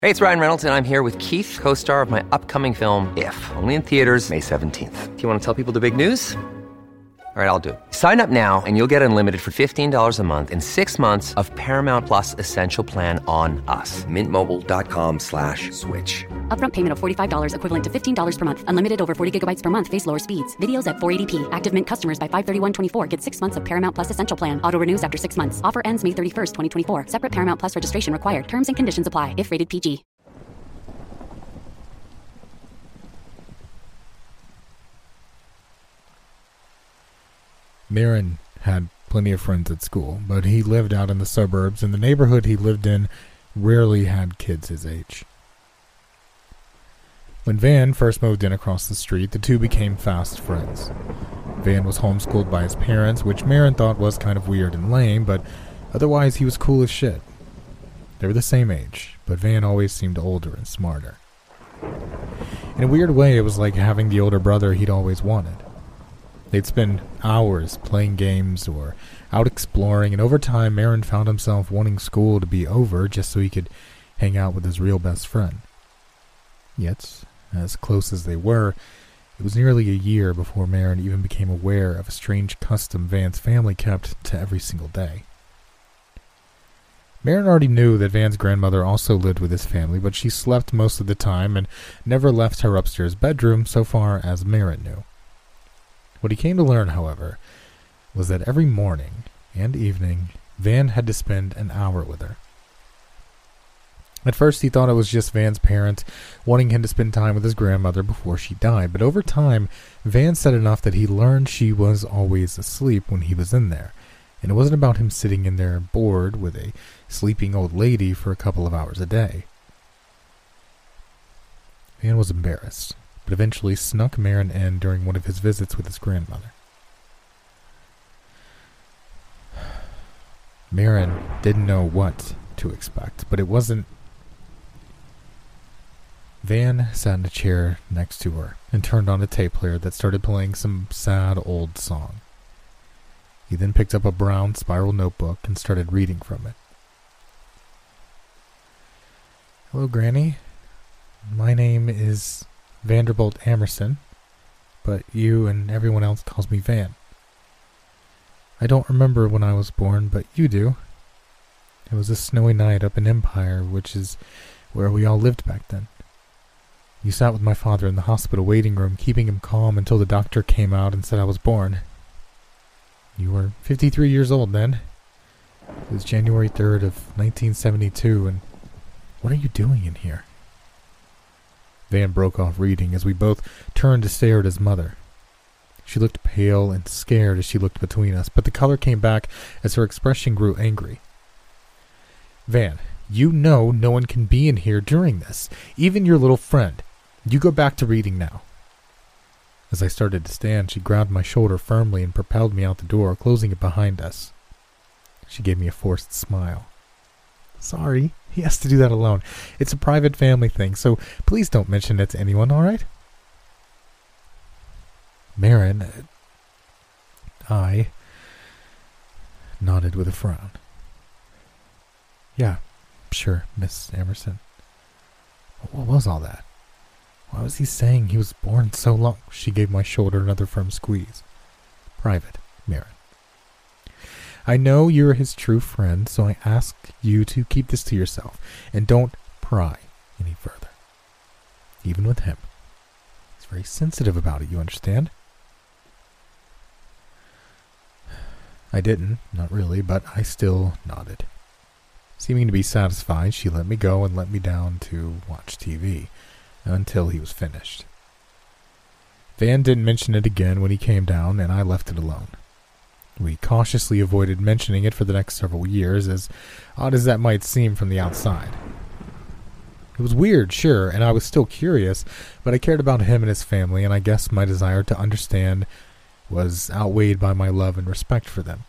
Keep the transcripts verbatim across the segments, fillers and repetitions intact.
Hey, it's Ryan Reynolds, and I'm here with Keith, co-star of my upcoming film, If, only in theaters May seventeenth. Do you want to tell people the big news? All right, I'll do it. Sign up now and you'll get unlimited for fifteen dollars a month and six months of Paramount Plus Essential Plan on us. Mint Mobile dot com slash switch. Upfront payment of forty-five dollars equivalent to fifteen dollars per month. Unlimited over forty gigabytes per month. Face lower speeds. Videos at four eighty p. Active Mint customers by five thirty-one twenty-four get six months of Paramount Plus Essential Plan. Auto renews after six months. Offer ends May thirty-first, twenty twenty-four. Separate Paramount Plus registration required. Terms and conditions apply if rated P G. Marin had plenty of friends at school, but he lived out in the suburbs, and the neighborhood he lived in rarely had kids his age. When Van first moved in across the street, the two became fast friends. Van was homeschooled by his parents, which Marin thought was kind of weird and lame, but otherwise he was cool as shit. They were the same age, but Van always seemed older and smarter. In a weird way, it was like having the older brother he'd always wanted. They'd spend hours playing games or out exploring, and over time, Marin found himself wanting school to be over just so he could hang out with his real best friend. Yet, as close as they were, it was nearly a year before Marin even became aware of a strange custom Van's family kept to every single day. Marin already knew that Van's grandmother also lived with his family, but she slept most of the time and never left her upstairs bedroom so far as Marin knew. What he came to learn, however, was that every morning and evening, Van had to spend an hour with her. At first, he thought it was just Van's parents wanting him to spend time with his grandmother before she died, but over time, Van said enough that he learned she was always asleep when he was in there, and it wasn't about him sitting in there bored with a sleeping old lady for a couple of hours a day. Van was embarrassed, but eventually snuck Marin in during one of his visits with his grandmother. Marin didn't know what to expect, but it wasn't. Van sat in a chair next to her and turned on a tape player that started playing some sad old song. He then picked up a brown spiral notebook and started reading from it. "Hello, Granny. My name is Vanderbilt Amerson, but you and everyone else calls me Van. I don't remember when I was born, but you do. It was a snowy night up in Empire, which is where we all lived back then. You sat with my father in the hospital waiting room, keeping him calm until the doctor came out and said I was born. You were fifty-three years old then. It was January third of nineteen seventy-two, and what are you doing in here?" Van broke off reading as we both turned to stare at his mother. She looked pale and scared as she looked between us, but the color came back as her expression grew angry. "Van, you know no one can be in here during this, even your little friend. You go back to reading now." As I started to stand, she grabbed my shoulder firmly and propelled me out the door, closing it behind us. She gave me a forced smile. "Sorry, he has to do that alone. It's a private family thing, so please don't mention it to anyone, all right?" Marin, I nodded with a frown. "Yeah, sure, Miss Amerson. What was all that? Why was he saying he was born so long?" She gave my shoulder another firm squeeze. "Private, Marin. I know you're his true friend, so I ask you to keep this to yourself, and don't pry any further. Even with him. He's very sensitive about it, you understand?" I didn't, not really, but I still nodded. Seeming to be satisfied, she let me go and let me down to watch T V, until he was finished. Van didn't mention it again when he came down, and I left it alone. We cautiously avoided mentioning it for the next several years, as odd as that might seem from the outside. It was weird, sure, and I was still curious, but I cared about him and his family, and I guess my desire to understand was outweighed by my love and respect for them.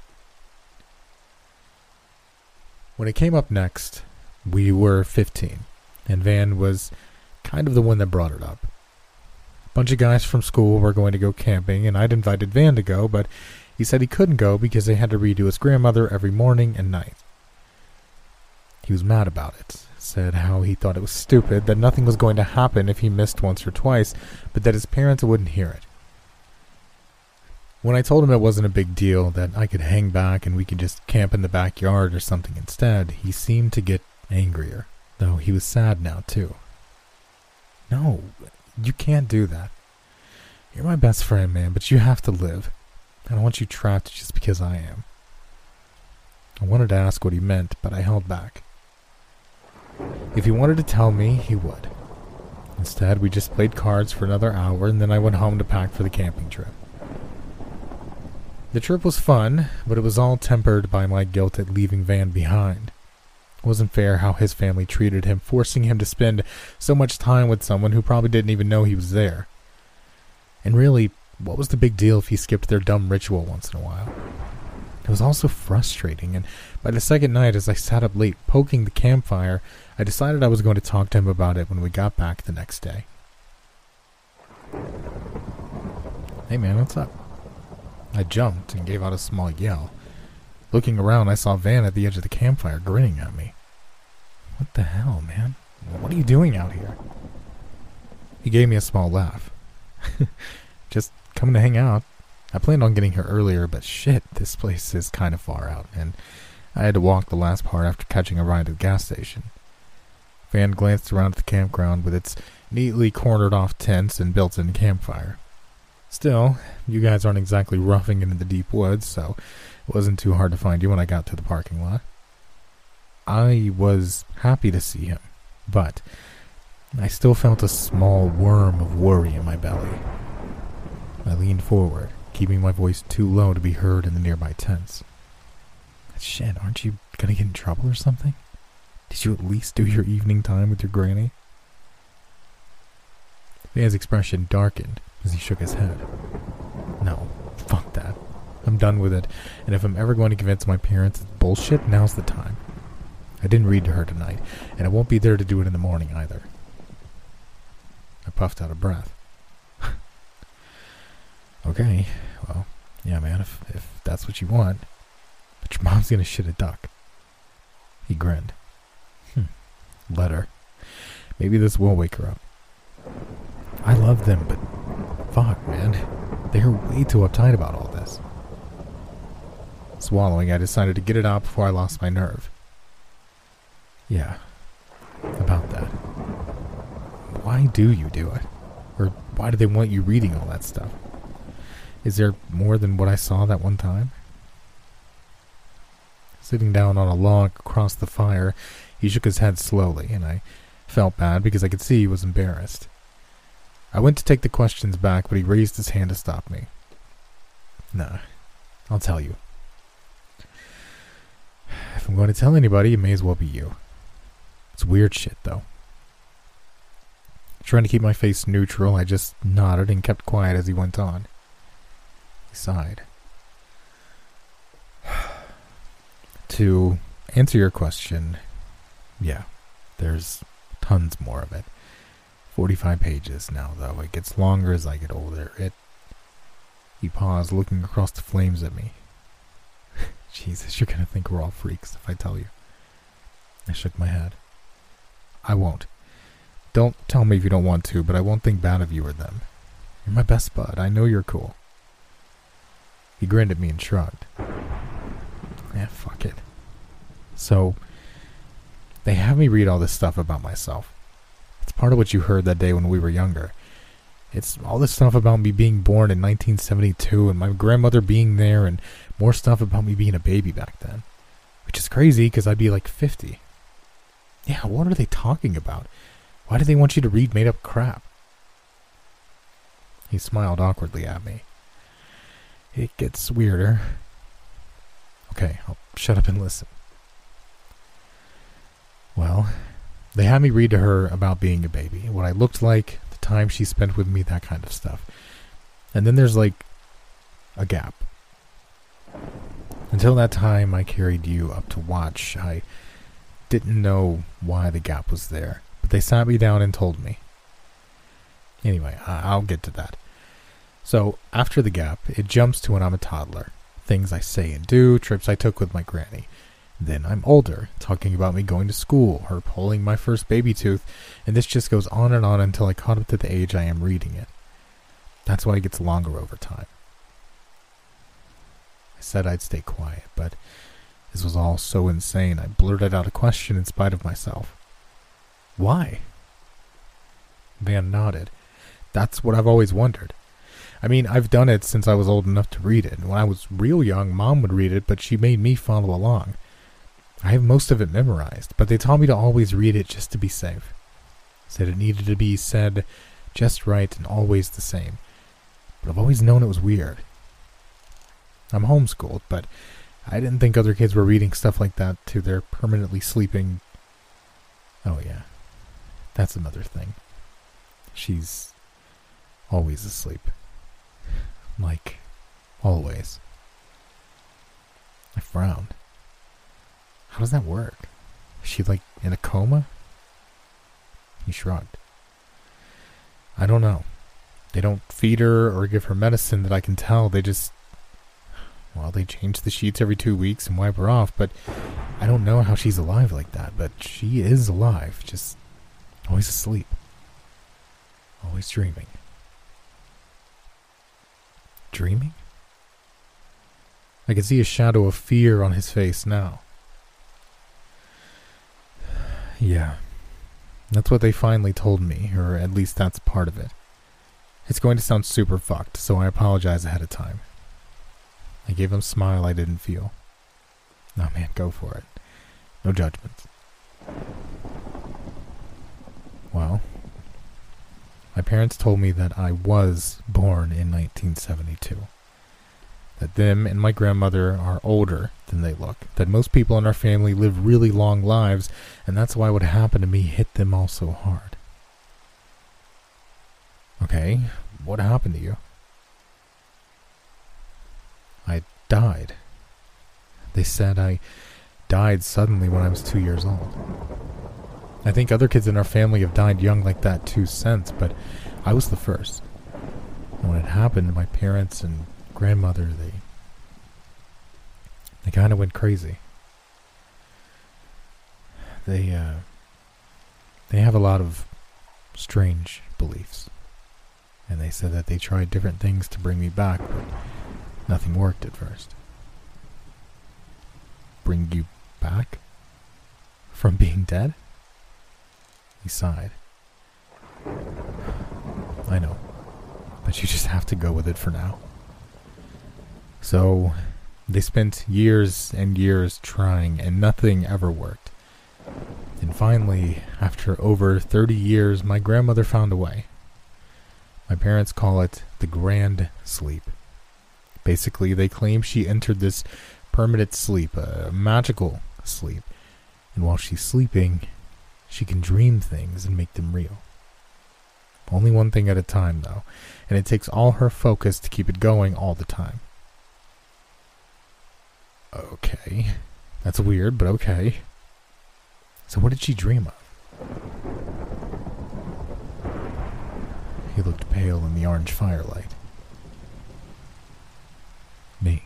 When it came up next, we were fifteen, and Van was kind of the one that brought it up. A bunch of guys from school were going to go camping, and I'd invited Van to go, but he said he couldn't go because they had to redo his grandmother every morning and night. He was mad about it, said how he thought it was stupid, that nothing was going to happen if he missed once or twice, but that his parents wouldn't hear it. When I told him it wasn't a big deal, that I could hang back and we could just camp in the backyard or something instead, he seemed to get angrier, though he was sad now too. No, you can't do that. You're my best friend, man, but you have to live. I don't want you trapped just because I am. I wanted to ask what he meant, but I held back. If he wanted to tell me, he would. Instead, we just played cards for another hour, and then I went home to pack for the camping trip. The trip was fun, but it was all tempered by my guilt at leaving Van behind. It wasn't fair how his family treated him, forcing him to spend so much time with someone who probably didn't even know he was there. And really, what was the big deal if he skipped their dumb ritual once in a while? It was also frustrating, and by the second night, as I sat up late poking the campfire, I decided I was going to talk to him about it when we got back the next day. Hey man, what's up? I jumped and gave out a small yell. Looking around, I saw Van at the edge of the campfire grinning at me. What the hell, man? What are you doing out here? He gave me a small laugh. Just coming to hang out. I planned on getting here earlier, but shit, this place is kind of far out, and I had to walk the last part after catching a ride to the gas station. Van glanced around at the campground with its neatly cornered off tents and built-in campfire. Still, you guys aren't exactly roughing it in the deep woods, so it wasn't too hard to find you when I got to the parking lot. I was happy to see him, but I still felt a small worm of worry in my belly. I leaned forward, keeping my voice too low to be heard in the nearby tents. Shit, aren't you gonna get in trouble or something? Did you at least do your evening time with your granny? Van's expression darkened as he shook his head. No, fuck that. I'm done with it, and if I'm ever going to convince my parents it's bullshit, now's the time. I didn't read to her tonight, and I won't be there to do it in the morning either. I puffed out a breath. Okay, well, yeah man, if, if that's what you want. But your mom's gonna shit a duck. He grinned. Hmm, let her. Maybe this will wake her up. I love them, but fuck, man. They're way too uptight about all this. Swallowing, I decided to get it out before I lost my nerve. Yeah, about that. Why do you do it? Or why do they want you reading all that stuff? Is there more than what I saw that one time? Sitting down on a log across the fire, he shook his head slowly, and I felt bad because I could see he was embarrassed. I went to take the questions back, but he raised his hand to stop me. Nah, I'll tell you. If I'm going to tell anybody, it may as well be you. It's weird shit, though. Trying to keep my face neutral, I just nodded and kept quiet as he went on. He sighed. To answer your question, yeah, there's tons more of it. forty-five pages now, though. It gets longer as I get older. It... He paused, looking across the flames at me. Jesus, you're gonna think we're all freaks if I tell you. I shook my head. I won't. Don't tell me if you don't want to, but I won't think bad of you or them. You're my best bud. I know you're cool. He grinned at me and shrugged. Yeah, fuck it. So, they have me read all this stuff about myself. It's part of what you heard that day when we were younger. It's all this stuff about me being born in nineteen seventy-two and my grandmother being there, and more stuff about me being a baby back then. Which is crazy because I'd be like fifty. Yeah, what are they talking about? Why do they want you to read made up crap? He smiled awkwardly at me. It gets weirder. Okay, I'll shut up and listen. Well, they had me read to her about being a baby, what I looked like, the time she spent with me, that kind of stuff. And then there's like a gap. Until that time I carried you up to watch. I didn't know why the gap was there, but they sat me down and told me. Anyway, I'll get to that. So, after the gap, it jumps to when I'm a toddler. Things I say and do, trips I took with my granny. Then I'm older, talking about me going to school, her pulling my first baby tooth, and this just goes on and on until I caught up to the age I am reading it. That's why it gets longer over time. I said I'd stay quiet, but this was all so insane I blurted out a question in spite of myself. Why? Van nodded. That's what I've always wondered. I mean, I've done it since I was old enough to read it. When I was real young, Mom would read it, but she made me follow along. I have most of it memorized, but they taught me to always read it just to be safe. Said it needed to be said just right and always the same. But I've always known it was weird. I'm homeschooled, but I didn't think other kids were reading stuff like that to their permanently sleeping... Oh yeah, that's another thing. She's always asleep. Like, always. I frowned. How does that work? Is she, like, in a coma? He shrugged. I don't know. They don't feed her or give her medicine that I can tell. They just... Well, they change the sheets every two weeks and wipe her off, but I don't know how she's alive like that. But she is alive, just always asleep. Always dreaming. Dreaming? I can see a shadow of fear on his face now. Yeah, that's what they finally told me, or at least that's part of it. It's going to sound super fucked, so I apologize ahead of time. I gave him a smile I didn't feel. No, man, go for it. No judgments. Well, my parents told me that I was born in nineteen seventy-two. That them and my grandmother are older than they look. That most people in our family live really long lives, and that's why what happened to me hit them all so hard. Okay, what happened to you? I died. They said I died suddenly when I was two years old. I think other kids in our family have died young like that too since, but I was the first. And when it happened, my parents and grandmother, they they kind of went crazy. They uh they have a lot of strange beliefs. And they said that they tried different things to bring me back, but nothing worked at first. Bring you back? From being dead? He sighed. I know, but you just have to go with it for now. So, they spent years and years trying, and nothing ever worked. And finally, after over thirty years, my grandmother found a way. My parents call it the Grand Sleep. Basically, they claim she entered this permanent sleep, a magical sleep. And while she's sleeping, she can dream things and make them real. Only one thing at a time, though, and it takes all her focus to keep it going all the time. Okay, that's weird, but okay. So what did she dream of? He looked pale in the orange firelight. Me.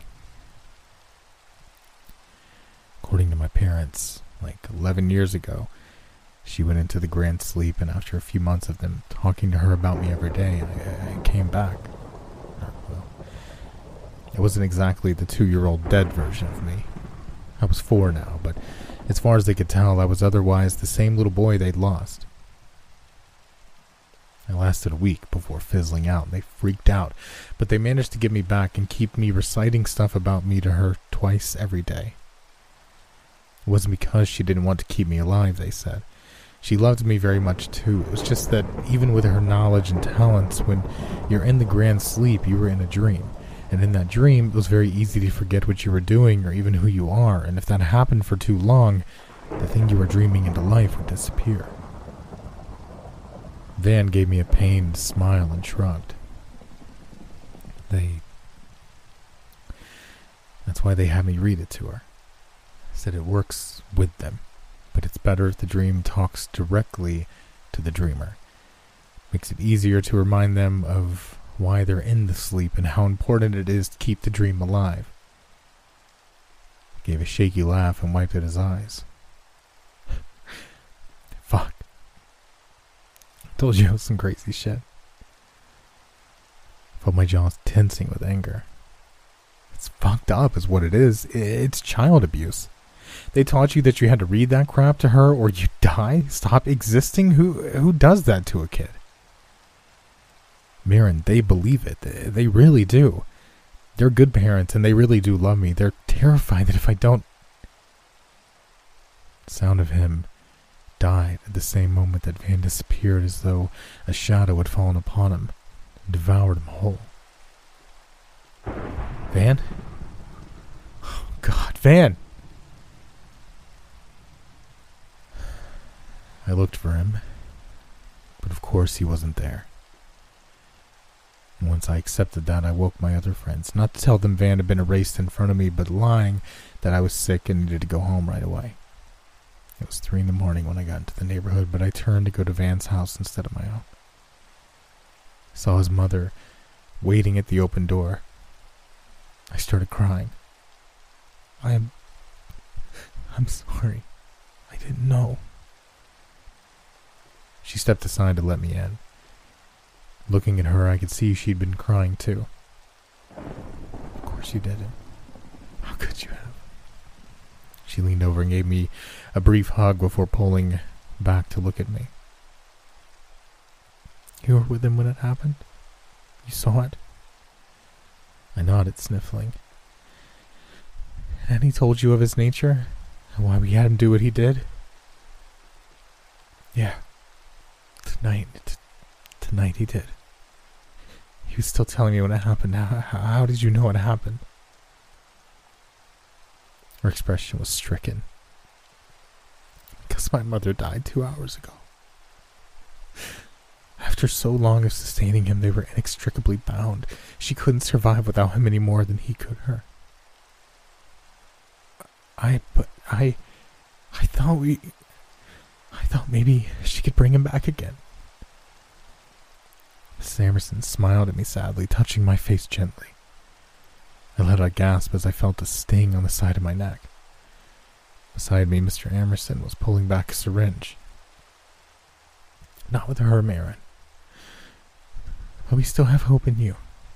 According to my parents, like eleven years ago, she went into the Grand Sleep, and after a few months of them talking to her about me every day, I, I came back. Well, it wasn't exactly the two-year-old dead version of me. I was four now, but as far as they could tell, I was otherwise the same little boy they'd lost. I lasted a week before fizzling out, and they freaked out, but they managed to get me back and keep me reciting stuff about me to her twice every day. It wasn't because she didn't want to keep me alive, they said. She loved me very much too. It was just that even with her knowledge and talents, when you're in the Grand Sleep, you were in a dream. And in that dream, it was very easy to forget what you were doing or even who you are. And if that happened for too long, the thing you were dreaming into life would disappear. Van gave me a pained smile and shrugged. They... That's why they had me read it to her. Said it works with them, but it's better if the dream talks directly to the dreamer. Makes it easier to remind them of why they're in the sleep and how important it is to keep the dream alive. He gave a shaky laugh and wiped at his eyes. Fuck. I told you it was some crazy shit. Felt my jaws tensing with anger. It's fucked up is what it is. It's child abuse. They taught you that you had to read that crap to her or you die? Stop existing? Who who does that to a kid? Mirren, they believe it. They really do. They're good parents and they really do love me. They're terrified that if I don't... The sound of him died at the same moment that Van disappeared, as though a shadow had fallen upon him and devoured him whole. Van? Oh, God, Van! I looked for him, but of course he wasn't there. And once I accepted that, I woke my other friends, not to tell them Van had been erased in front of me, but lying that I was sick and needed to go home right away. It was three in the morning when I got into the neighborhood, but I turned to go to Van's house instead of my own. I saw his mother waiting at the open door. I started crying. I am... I'm sorry. I didn't know. She stepped aside to let me in. Looking at her, I could see she'd been crying too. Of course you didn't. How could you have? She leaned over and gave me a brief hug before pulling back to look at me. You were with him when it happened? You saw it? I nodded, sniffling. And he told you of his nature? And why we had him do what he did? Yeah. Tonight. T- tonight he did. He was still telling me when it happened. How, how did you know it happened? Her expression was stricken. Because my mother died two hours ago. After so long of sustaining him, they were inextricably bound. She couldn't survive without him any more than he could her. I, but I, I thought we, I thought maybe she could bring him back again. Missus Emerson smiled at me sadly, touching my face gently. I let out a gasp as I felt a sting on the side of my neck. Beside me, Mister Emerson was pulling back a syringe. Not with her, Mirren. But we still have hope in you.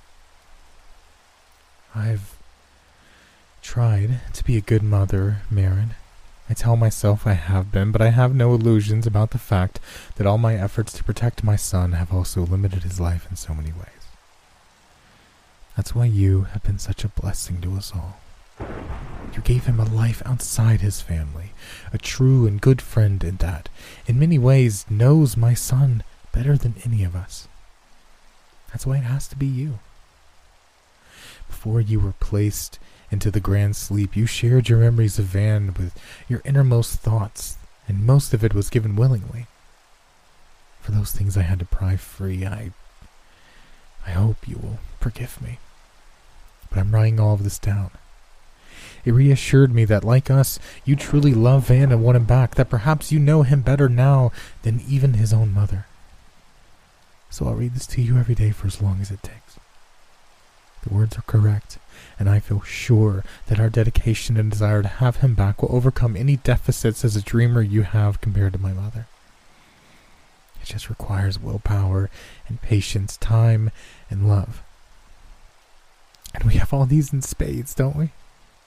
I've tried to be a good mother, Mirren. I tell myself I have been, but I have no illusions about the fact that all my efforts to protect my son have also limited his life in so many ways. That's why you have been such a blessing to us all. You gave him a life outside his family, a true and good friend in that, in many ways, knows my son better than any of us. That's why it has to be you. Before you were placed into the grand sleep, you shared your memories of Van with your innermost thoughts, and most of it was given willingly. For those things I had to pry free, I... I hope you will forgive me. But I'm writing all of this down. It reassured me that, like us, you truly love Van and want him back, that perhaps you know him better now than even his own mother. So I'll read this to you every day for as long as it takes. The words are correct, and I feel sure that our dedication and desire to have him back will overcome any deficits as a dreamer you have compared to my mother. It just requires willpower and patience, time and love. And we have all these in spades, don't we?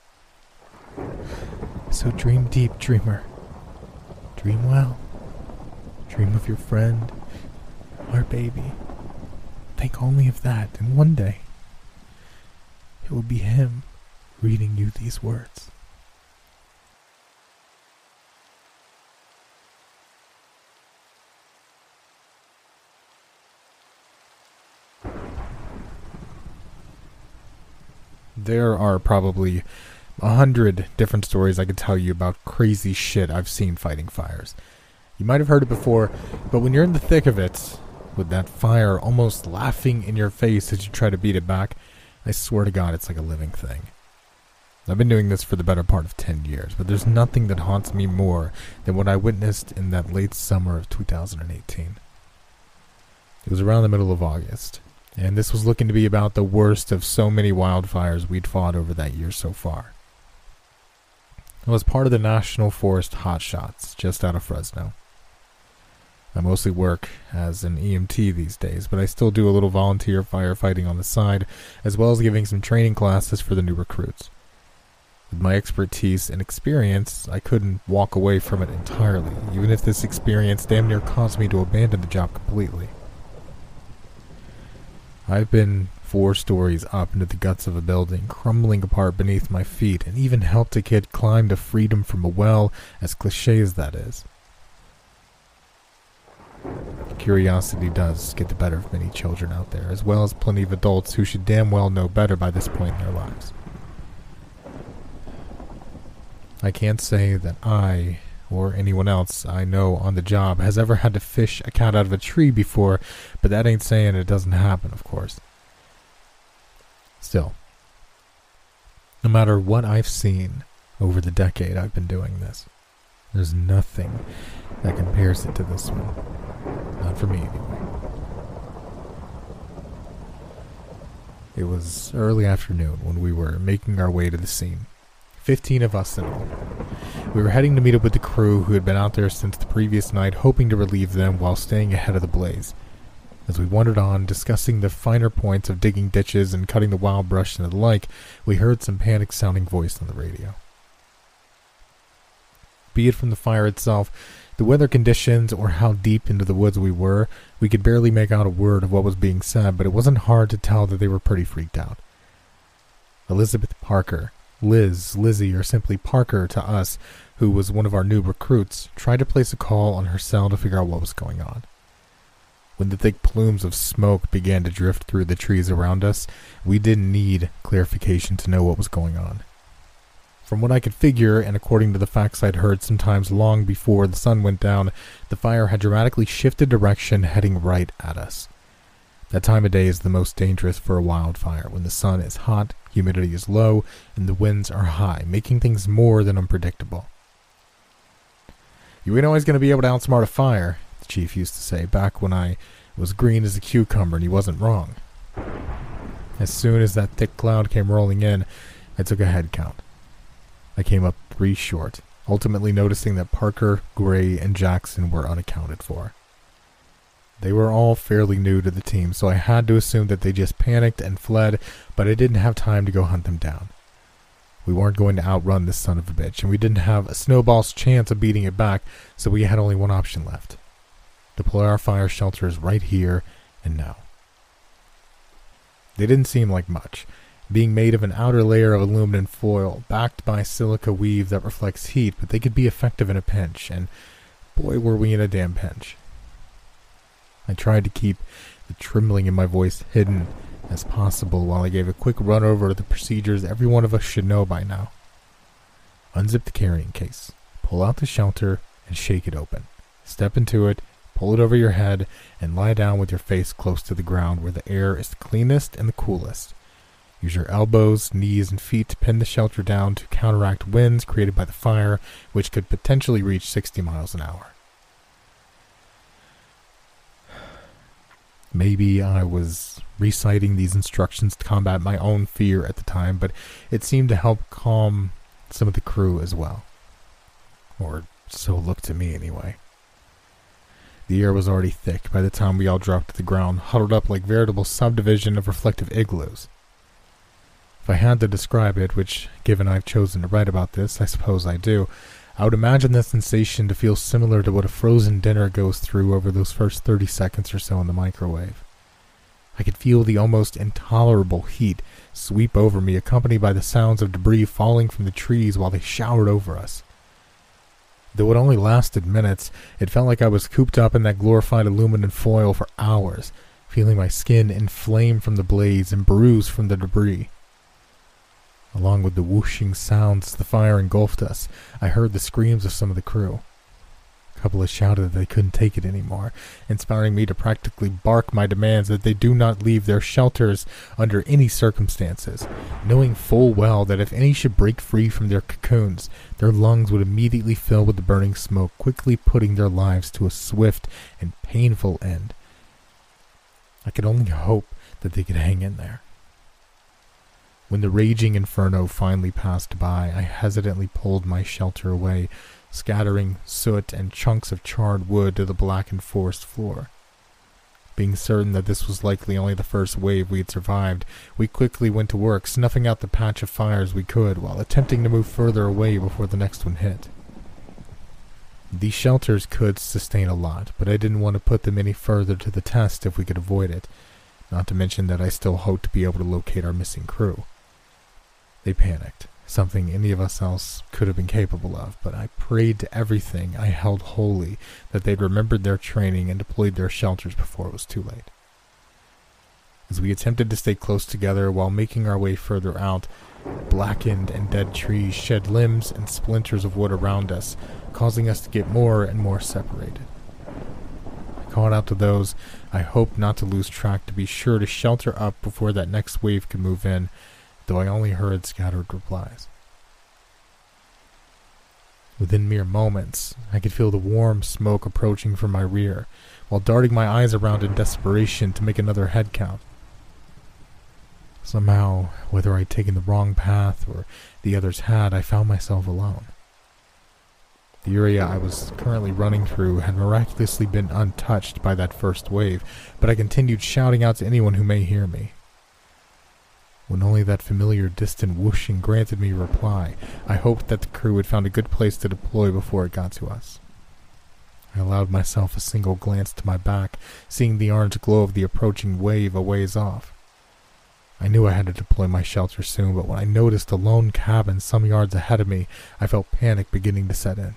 So dream deep, dreamer. Dream well. Dream of your friend, our baby. Think only of that, and one day it will be him reading you these words. There are probably a hundred different stories I could tell you about crazy shit I've seen fighting fires. You might have heard it before, but when you're in the thick of it, with that fire almost laughing in your face as you try to beat it back, I swear to God, it's like a living thing. I've been doing this for the better part of ten years, but there's nothing that haunts me more than what I witnessed in that late summer of two thousand eighteen. It was around the middle of August, and this was looking to be about the worst of so many wildfires we'd fought over that year so far. I was part of the National Forest Hotshots, just out of Fresno. I mostly work as an E M T these days, but I still do a little volunteer firefighting on the side, as well as giving some training classes for the new recruits. With my expertise and experience, I couldn't walk away from it entirely, even if this experience damn near caused me to abandon the job completely. I've been four stories up into the guts of a building, crumbling apart beneath my feet, and even helped a kid climb to freedom from a well, as cliché as that is. Curiosity does get the better of many children out there, as well as plenty of adults who should damn well know better by this point in their lives. I can't say that I, or anyone else I know on the job, has ever had to fish a cat out of a tree before, but that ain't saying it doesn't happen, of course. Still, no matter what I've seen over the decade I've been doing this, there's nothing that compares it to this one. Not for me, anyway. It was early afternoon when we were making our way to the scene. Fifteen of us in all. We were heading to meet up with the crew who had been out there since the previous night, hoping to relieve them while staying ahead of the blaze. As we wandered on, discussing the finer points of digging ditches and cutting the wild brush and the like, we heard some panic-sounding voice on the radio. Be it from the fire itself, the weather conditions, or how deep into the woods we were, we could barely make out a word of what was being said, but it wasn't hard to tell that they were pretty freaked out. Elizabeth Parker, Liz, Lizzie, or simply Parker to us, who was one of our new recruits, tried to place a call on her cell to figure out what was going on. When the thick plumes of smoke began to drift through the trees around us, we didn't need clarification to know what was going on. From what I could figure, and according to the facts I'd heard sometimes long before the sun went down, the fire had dramatically shifted direction, heading right at us. That time of day is the most dangerous for a wildfire, when the sun is hot, humidity is low, and the winds are high, making things more than unpredictable. You ain't always going to be able to outsmart a fire, the chief used to say, back when I was green as a cucumber, and he wasn't wrong. As soon as that thick cloud came rolling in, I took a head count. I came up three short, ultimately noticing that Parker, Gray, and Jackson were unaccounted for. They were all fairly new to the team, so I had to assume that they just panicked and fled, but I didn't have time to go hunt them down. We weren't going to outrun this son of a bitch, and we didn't have a snowball's chance of beating it back, so we had only one option left. Deploy our fire shelters right here and now. They didn't seem like much, being made of an outer layer of aluminum foil, backed by silica weave that reflects heat, but they could be effective in a pinch, and boy were we in a damn pinch. I tried to keep the trembling in my voice hidden as possible while I gave a quick run over the procedures every one of us should know by now. Unzip the carrying case, pull out the shelter, and shake it open. Step into it, pull it over your head, and lie down with your face close to the ground where the air is the cleanest and the coolest. Use your elbows, knees, and feet to pin the shelter down to counteract winds created by the fire, which could potentially reach sixty miles an hour. Maybe I was reciting these instructions to combat my own fear at the time, but it seemed to help calm some of the crew as well. Or so it looked to me anyway. The air was already thick by the time we all dropped to the ground, huddled up like veritable subdivision of reflective igloos. If I had to describe it, which, given I've chosen to write about this, I suppose I do, I would imagine the sensation to feel similar to what a frozen dinner goes through over those first thirty seconds or so in the microwave. I could feel the almost intolerable heat sweep over me, accompanied by the sounds of debris falling from the trees while they showered over us. Though it only lasted minutes, it felt like I was cooped up in that glorified aluminum foil for hours, feeling my skin inflame from the blaze and bruise from the debris. Along with the whooshing sounds the fire engulfed us, I heard the screams of some of the crew. A couple have shouted that they couldn't take it anymore, inspiring me to practically bark my demands that they do not leave their shelters under any circumstances, knowing full well that if any should break free from their cocoons, their lungs would immediately fill with the burning smoke, quickly putting their lives to a swift and painful end. I could only hope that they could hang in there. When the raging inferno finally passed by, I hesitantly pulled my shelter away, scattering soot and chunks of charred wood to the blackened forest floor. Being certain that this was likely only the first wave we had survived, we quickly went to work, snuffing out the patch of fires we could, while attempting to move further away before the next one hit. These shelters could sustain a lot, but I didn't want to put them any further to the test if we could avoid it, not to mention that I still hoped to be able to locate our missing crew. They panicked, something any of us else could have been capable of, but I prayed to everything I held holy that they'd remembered their training and deployed their shelters before it was too late. As we attempted to stay close together while making our way further out, blackened and dead trees shed limbs and splinters of wood around us, causing us to get more and more separated. I called out to those I hoped not to lose track to be sure to shelter up before that next wave could move in, though I only heard scattered replies. Within mere moments, I could feel the warm smoke approaching from my rear, while darting my eyes around in desperation to make another head count. Somehow, whether I'd taken the wrong path or the others had, I found myself alone. The area I was currently running through had miraculously been untouched by that first wave, but I continued shouting out to anyone who may hear me. When only that familiar distant whooshing granted me reply, I hoped that the crew had found a good place to deploy before it got to us. I allowed myself a single glance to my back, seeing the orange glow of the approaching wave a ways off. I knew I had to deploy my shelter soon, but when I noticed a lone cabin some yards ahead of me, I felt panic beginning to set in.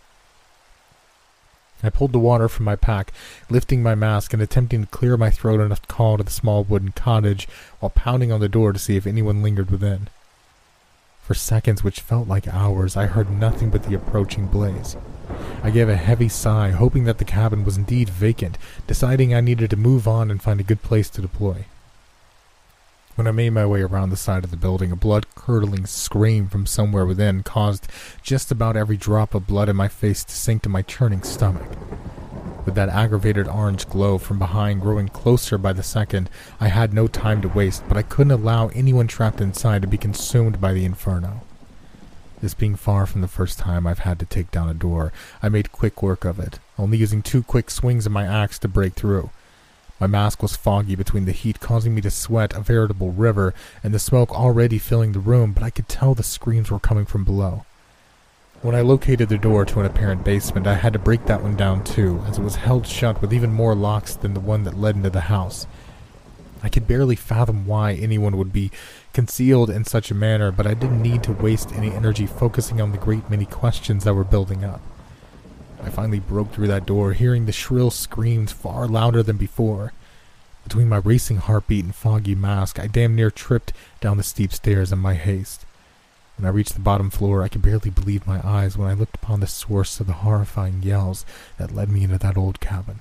I pulled the water from my pack, lifting my mask and attempting to clear my throat enough to call to the small wooden cottage while pounding on the door to see if anyone lingered within. For seconds, which felt like hours, I heard nothing but the approaching blaze. I gave a heavy sigh, hoping that the cabin was indeed vacant, deciding I needed to move on and find a good place to deploy. When I made my way around the side of the building, a blood-curdling scream from somewhere within caused just about every drop of blood in my face to sink to my churning stomach. With that aggravated orange glow from behind growing closer by the second, I had no time to waste, but I couldn't allow anyone trapped inside to be consumed by the inferno. This being far from the first time I've had to take down a door, I made quick work of it, only using two quick swings of my axe to break through. My mask was foggy between the heat causing me to sweat a veritable river and the smoke already filling the room, but I could tell the screams were coming from below. When I located the door to an apparent basement, I had to break that one down too, as it was held shut with even more locks than the one that led into the house. I could barely fathom why anyone would be concealed in such a manner, but I didn't need to waste any energy focusing on the great many questions that were building up. I finally broke through that door, hearing the shrill screams far louder than before. Between my racing heartbeat and foggy mask, I damn near tripped down the steep stairs in my haste. When I reached the bottom floor, I could barely believe my eyes when I looked upon the source of the horrifying yells that led me into that old cabin.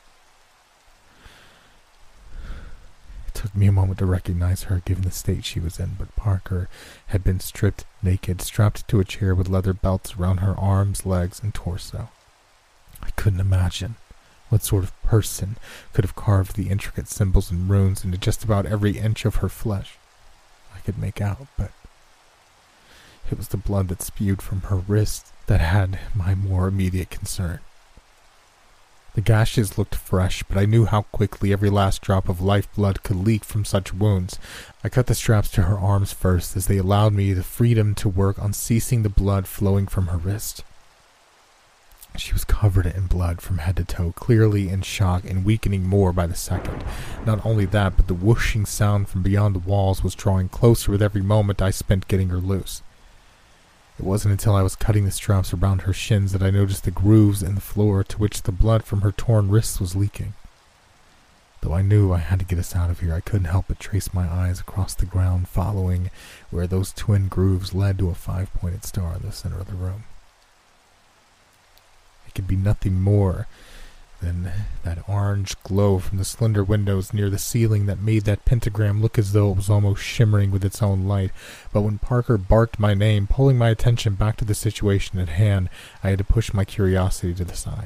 It took me a moment to recognize her, given the state she was in, but Parker had been stripped naked, strapped to a chair with leather belts around her arms, legs, and torso. I couldn't imagine what sort of person could have carved the intricate symbols and runes into just about every inch of her flesh. I could make out, but it was the blood that spewed from her wrist that had my more immediate concern. The gashes looked fresh, but I knew how quickly every last drop of lifeblood could leak from such wounds. I cut the straps to her arms first, as they allowed me the freedom to work on ceasing the blood flowing from her wrist. She was covered in blood from head to toe, clearly in shock and weakening more by the second. Not only that, but the whooshing sound from beyond the walls was drawing closer with every moment I spent getting her loose. It wasn't until I was cutting the straps around her shins that I noticed the grooves in the floor to which the blood from her torn wrists was leaking. Though I knew I had to get us out of here, I couldn't help but trace my eyes across the ground, following where those twin grooves led to a five-pointed star in the center of the room. It could be nothing more than that orange glow from the slender windows near the ceiling that made that pentagram look as though it was almost shimmering with its own light. But when Parker barked my name, pulling my attention back to the situation at hand, I had to push my curiosity to the side.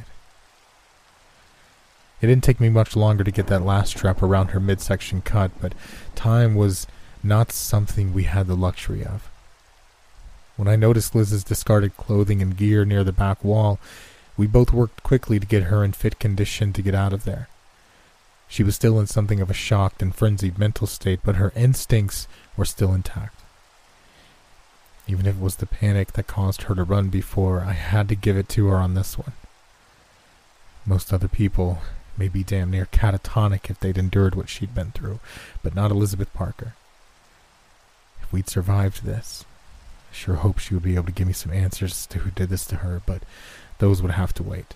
It didn't take me much longer to get that last strap around her midsection cut, but time was not something we had the luxury of. When I noticed Liz's discarded clothing and gear near the back wall, we both worked quickly to get her in fit condition to get out of there. She was still in something of a shocked and frenzied mental state, but her instincts were still intact. Even if it was the panic that caused her to run before, I had to give it to her on this one. Most other people may be damn near catatonic if they'd endured what she'd been through, but not Elizabeth Parker. If we'd survived this, I sure hope she would be able to give me some answers as to who did this to her, but those would have to wait.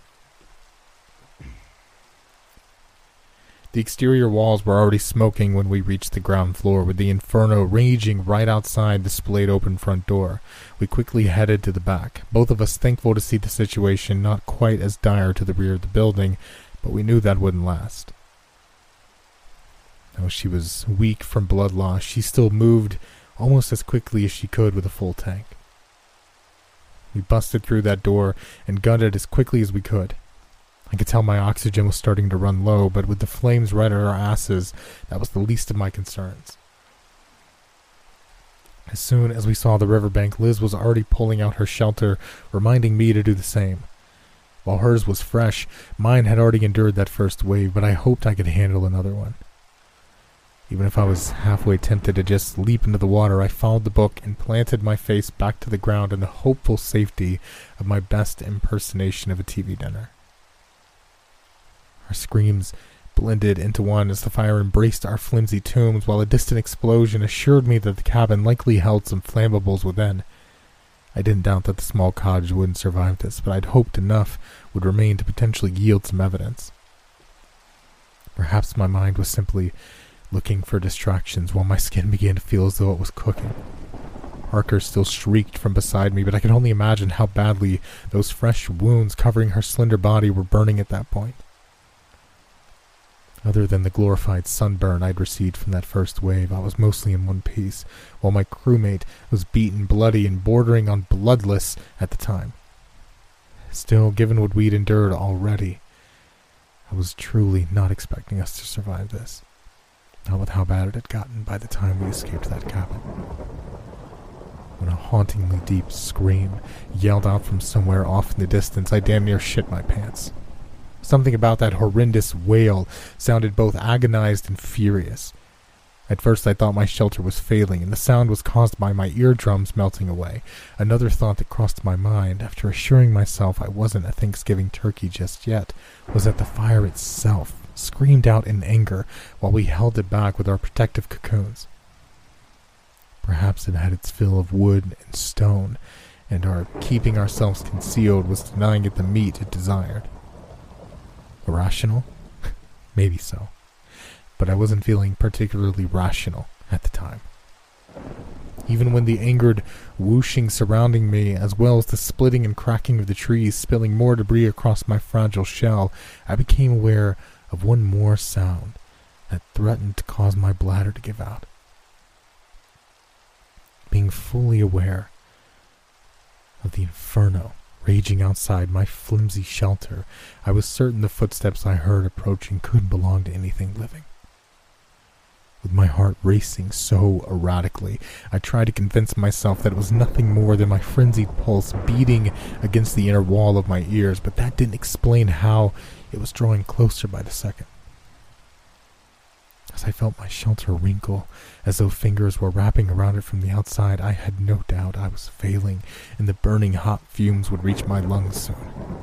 The exterior walls were already smoking when we reached the ground floor, with the inferno raging right outside the splayed open front door. We quickly headed to the back, both of us thankful to see the situation not quite as dire to the rear of the building, but we knew that wouldn't last. Though she was weak from blood loss, she still moved almost as quickly as she could with a full tank. We busted through that door and gunned it as quickly as we could. I could tell my oxygen was starting to run low, but with the flames right at our asses, that was the least of my concerns. As soon as we saw the riverbank, Liz was already pulling out her shelter, reminding me to do the same. While hers was fresh, mine had already endured that first wave, but I hoped I could handle another one. Even if I was halfway tempted to just leap into the water, I followed the book and planted my face back to the ground in the hopeful safety of my best impersonation of a T V dinner. Our screams blended into one as the fire embraced our flimsy tombs, while a distant explosion assured me that the cabin likely held some flammables within. I didn't doubt that the small cottage wouldn't survive this, but I'd hoped enough would remain to potentially yield some evidence. Perhaps my mind was simply looking for distractions while my skin began to feel as though it was cooking. Parker still shrieked from beside me, but I could only imagine how badly those fresh wounds covering her slender body were burning at that point. Other than the glorified sunburn I'd received from that first wave, I was mostly in one piece, while my crewmate was beaten, bloody, and bordering on bloodless at the time. Still, given what we'd endured already, I was truly not expecting us to survive this. Not with how bad it had gotten by the time we escaped that cabin. When a hauntingly deep scream yelled out from somewhere off in the distance, I damn near shit my pants. Something about that horrendous wail sounded both agonized and furious. At first I thought my shelter was failing, and the sound was caused by my eardrums melting away. Another thought that crossed my mind, after assuring myself I wasn't a Thanksgiving turkey just yet, was that the fire itself screamed out in anger while we held it back with our protective cocoons. Perhaps it had its fill of wood and stone, and our keeping ourselves concealed was denying it the meat it desired. Irrational? Maybe so. But I wasn't feeling particularly rational at the time. Even when the angered whooshing surrounding me, as well as the splitting and cracking of the trees spilling more debris across my fragile shell, I became aware of one more sound that threatened to cause my bladder to give out. Being fully aware of the inferno raging outside my flimsy shelter, I was certain the footsteps I heard approaching couldn't belong to anything living. With my heart racing so erratically, I tried to convince myself that it was nothing more than my frenzied pulse beating against the inner wall of my ears, but that didn't explain how it was drawing closer by the second. As I felt my shelter wrinkle, as though fingers were wrapping around it from the outside, I had no doubt I was failing, and the burning hot fumes would reach my lungs soon.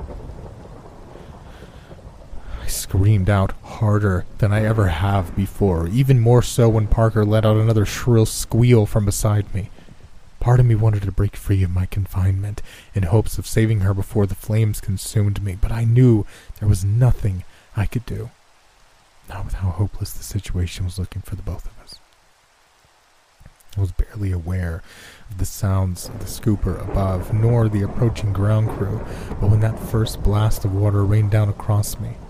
I screamed out harder than I ever have before, even more so when Parker let out another shrill squeal from beside me. Part of me wanted to break free of my confinement in hopes of saving her before the flames consumed me, but I knew there was nothing I could do. Not with how hopeless the situation was looking for the both of us. I was barely aware of the sounds of the scooper above, nor the approaching ground crew, but when that first blast of water rained down across me,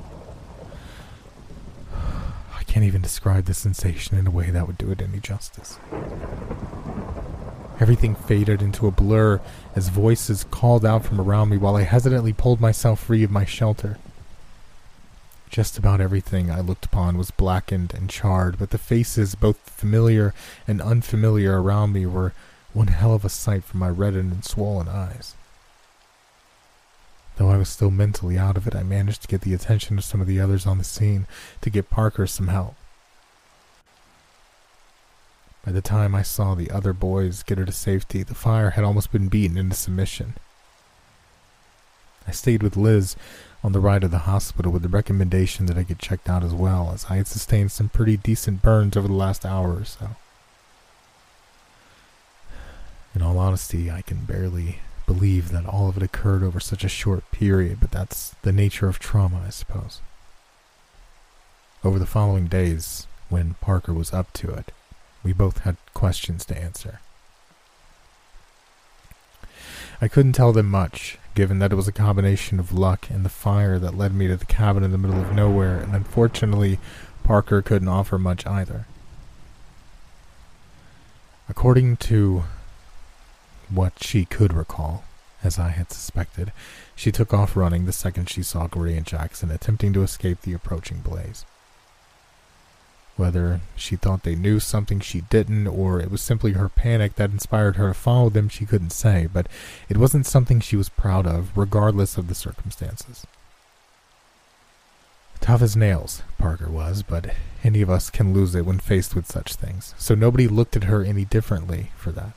I can't even describe the sensation in a way that would do it any justice. Everything faded into a blur as voices called out from around me while I hesitantly pulled myself free of my shelter. Just about everything I looked upon was blackened and charred, but the faces, both familiar and unfamiliar around me, were one hell of a sight for my reddened and swollen eyes. Though I was still mentally out of it, I managed to get the attention of some of the others on the scene to get Parker some help. By the time I saw the other boys get her to safety, the fire had almost been beaten into submission. I stayed with Liz on the ride to the hospital with the recommendation that I get checked out as well, as I had sustained some pretty decent burns over the last hour or so. In all honesty, I can barely believe that all of it occurred over such a short period, but that's the nature of trauma, I suppose. Over the following days, when Parker was up to it, we both had questions to answer. I couldn't tell them much, given that it was a combination of luck and the fire that led me to the cabin in the middle of nowhere, and unfortunately, Parker couldn't offer much either. According to what she could recall, as I had suspected, she took off running the second she saw Gray and Jackson attempting to escape the approaching blaze. Whether she thought they knew something she didn't, or it was simply her panic that inspired her to follow them, she couldn't say, but it wasn't something she was proud of, regardless of the circumstances. Tough as nails, Parker was, but any of us can lose it when faced with such things, so nobody looked at her any differently for that.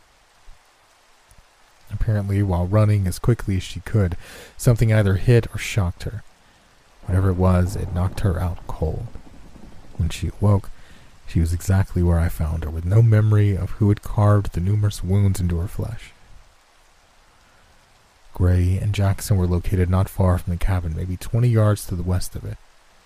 Apparently, while running as quickly as she could, something either hit or shocked her. Whatever it was, it knocked her out cold. When she awoke, she was exactly where I found her, with no memory of who had carved the numerous wounds into her flesh. Gray and Jackson were located not far from the cabin, maybe twenty yards to the west of it.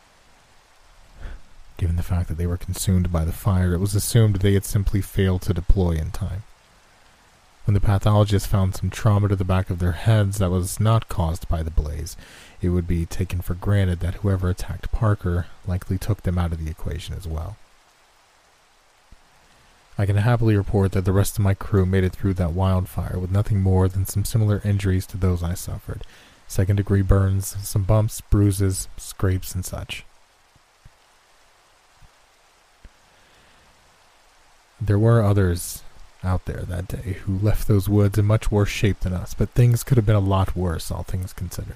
Given the fact that they were consumed by the fire, it was assumed they had simply failed to deploy in time. When the pathologist found some trauma to the back of their heads that was not caused by the blaze, it would be taken for granted that whoever attacked Parker likely took them out of the equation as well. I can happily report that the rest of my crew made it through that wildfire with nothing more than some similar injuries to those I suffered. Second-degree burns, some bumps, bruises, scrapes, and such. There were others out there that day who left those woods in much worse shape than us, but things could have been a lot worse, all things considered.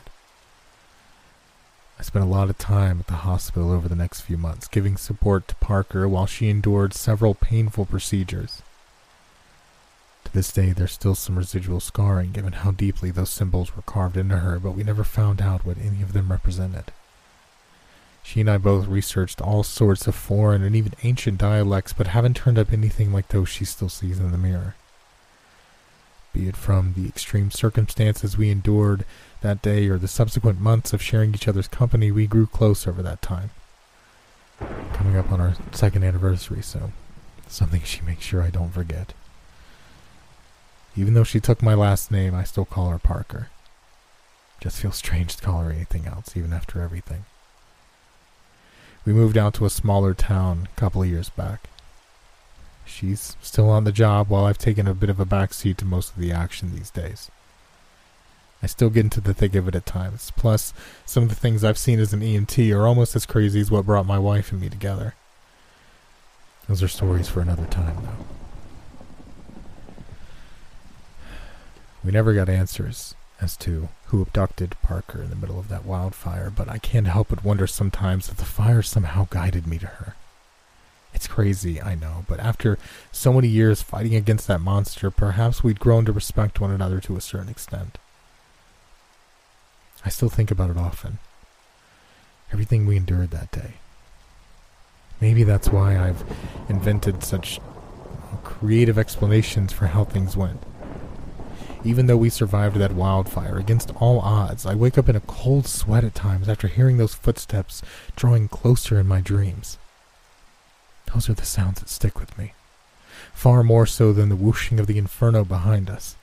I spent a lot of time at the hospital over the next few months, giving support to Parker while she endured several painful procedures. To this day, there's still some residual scarring given how deeply those symbols were carved into her, but we never found out what any of them represented. She and I both researched all sorts of foreign and even ancient dialects, but haven't turned up anything like those she still sees in the mirror. Be it from the extreme circumstances we endured that day or the subsequent months of sharing each other's company, we grew close over that time. Coming up on our second anniversary, so something she makes sure I don't forget. Even though she took my last name, I still call her Parker. Just feels strange to call her anything else, even after everything. We moved out to a smaller town a couple of years back. She's still on the job while I've taken a bit of a backseat to most of the action these days. I still get into the thick of it at times. Plus, some of the things I've seen as an E M T are almost as crazy as what brought my wife and me together. Those are stories for another time, though. We never got answers as to who abducted Parker in the middle of that wildfire, but I can't help but wonder sometimes if the fire somehow guided me to her. It's crazy, I know, but after so many years fighting against that monster, perhaps we'd grown to respect one another to a certain extent. I still think about it often. Everything we endured that day. Maybe that's why I've invented such creative explanations for how things went. Even though we survived that wildfire, against all odds, I wake up in a cold sweat at times after hearing those footsteps drawing closer in my dreams. Those are the sounds that stick with me, far more so than the whooshing of the inferno behind us.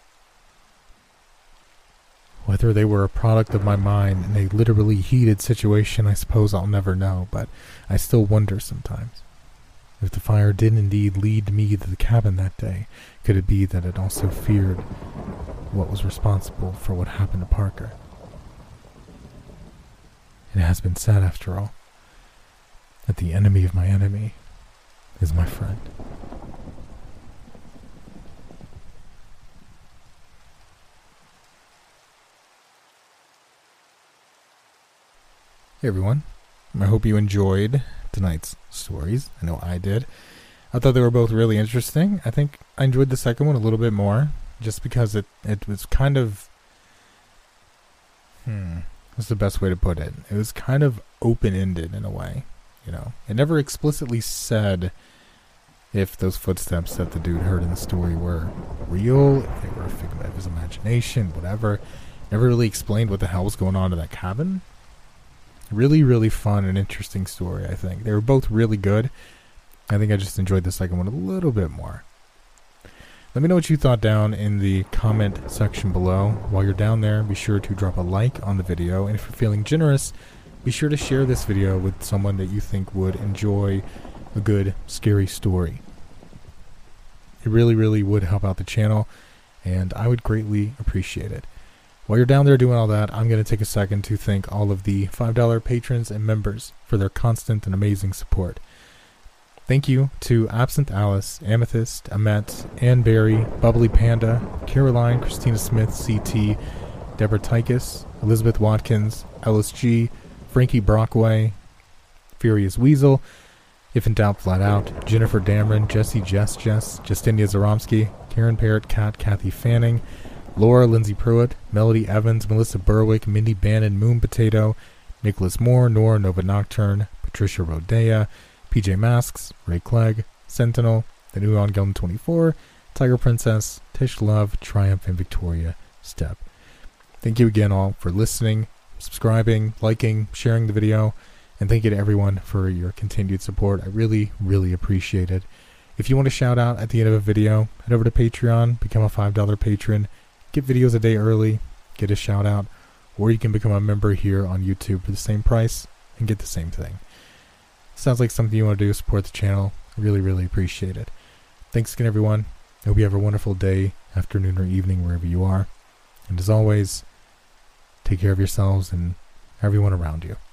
Whether they were a product of my mind in a literally heated situation, I suppose I'll never know, but I still wonder sometimes. If the fire did indeed lead me to the cabin that day, could it be that it also feared what was responsible for what happened to Parker? It has been said, after all, that the enemy of my enemy is my friend. Hey everyone, I hope you enjoyed tonight's stories. I know I did. I thought they were both really interesting. I think I enjoyed the second one a little bit more, just because it, it was kind of... Hmm... What's the best way to put it? It was kind of open-ended in a way, you know. It never explicitly said if those footsteps that the dude heard in the story were real, if they were a figment of his imagination, whatever. Never really explained what the hell was going on in that cabin. Really, really fun and interesting story, I think. They were both really good. I think I just enjoyed the second one a little bit more. Let me know what you thought down in the comment section below. While you're down there, be sure to drop a like on the video. And if you're feeling generous, be sure to share this video with someone that you think would enjoy a good, scary story. It really, really would help out the channel, and I would greatly appreciate it. While you're down there doing all that, I'm going to take a second to thank all of the five dollar patrons and members for their constant and amazing support. Thank you to Absent Alice, Amethyst, Amet, Ann Berry, Bubbly Panda, Caroline, Christina Smith, C T, Deborah Tykus, Elizabeth Watkins, Ellis G, Frankie Brockway, Furious Weasel, If in Doubt Flat Out, Jennifer Dameron, Jesse Jess Jess, Justinia Zaromsky, Karen Parrott, Kat, Kathy Fanning, Laura Lindsay Pruitt, Melody Evans, Melissa Berwick, Mindy Bannon, Moon Potato, Nicholas Moore, Nora Nova Nocturne, Patricia Rodea, P J Masks, Ray Clegg, Sentinel, The New On Gilman twenty-four, Tiger Princess, Tish Love, Triumph, and Victoria Step. Thank you again all for listening, subscribing, liking, sharing the video, and thank you to everyone for your continued support. I really, really appreciate it. If you want a shout out at the end of a video, head over to Patreon, become a five dollar patron, get videos a day early, get a shout out, or you can become a member here on YouTube for the same price and get the same thing. Sounds like something you want to do to support the channel. I really, really appreciate it. Thanks again, everyone. I hope you have a wonderful day, afternoon, or evening, wherever you are. And as always, take care of yourselves and everyone around you.